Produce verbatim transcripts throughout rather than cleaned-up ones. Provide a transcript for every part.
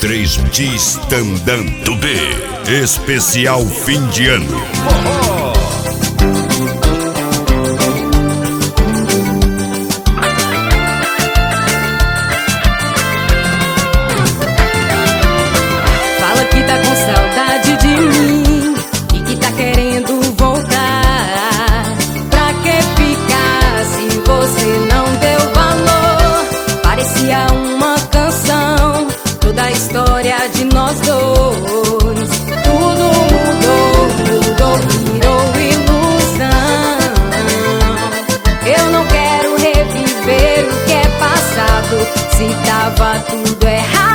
três dias andando B. Especial fim de ano. Oh, oh. Que tá com saudade de mim e que tá querendo voltar. Pra que ficar se você não deu valor? Parecia uma canção, toda a história de nós dois. Tudo mudou, mudou, virou ilusão. Eu não quero reviver o que é passado, se tava tudo errado.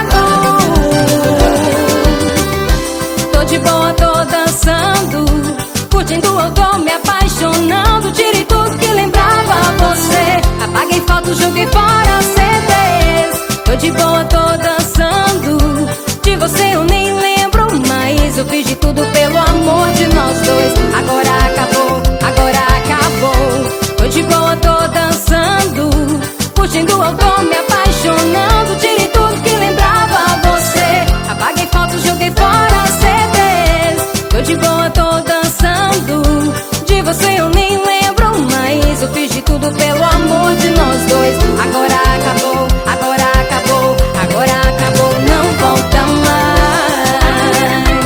De boa tô dançando, curtindo, eu tô me apaixonando. Tirei tudo que lembrava você, apaguei fotos, joguei fora C Ds. Tô de boa, tô dançando, de você eu nem lembro mais. Eu fiz de tudo pelo amor de nós dois. Agora acabou, agora acabou. Tô de boa, tô dançando, curtindo, eu tô me apaixonando. Tirei tudo que lembrava você, apaguei fotos, joguei fora C Ds. Tô de boa, tô dançando, de você eu nem lembro mais. Eu fiz de tudo pelo amor de nós dois. Agora acabou, agora acabou, agora acabou, não volta mais.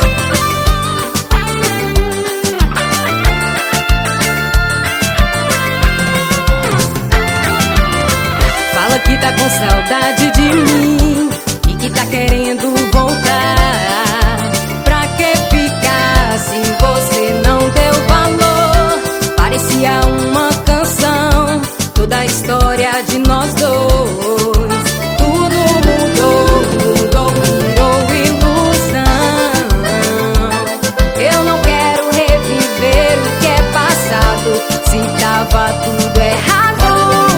Fala que tá com saudade de mim e que tá querendo voltar. Se você não deu valor, parecia uma canção, toda a história de nós dois. Tudo mudou, mudou, virou ilusão. Eu não quero reviver o que é passado, se tava tudo errado.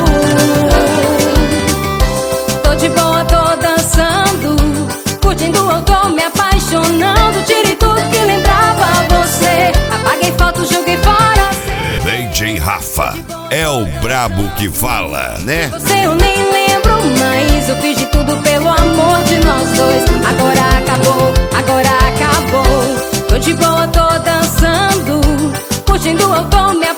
Tô de boa, tô dançando, curtindo, eu tô me apaixonando. Tirei tudo que lembrava você, apaguei fotos, joguei fora. D J Rafa é o brabo que fala, né? Você eu nem lembro mais. Eu fiz de tudo pelo amor de nós dois. Agora acabou, agora acabou. Tô de boa, tô dançando, curtindo, eu tô me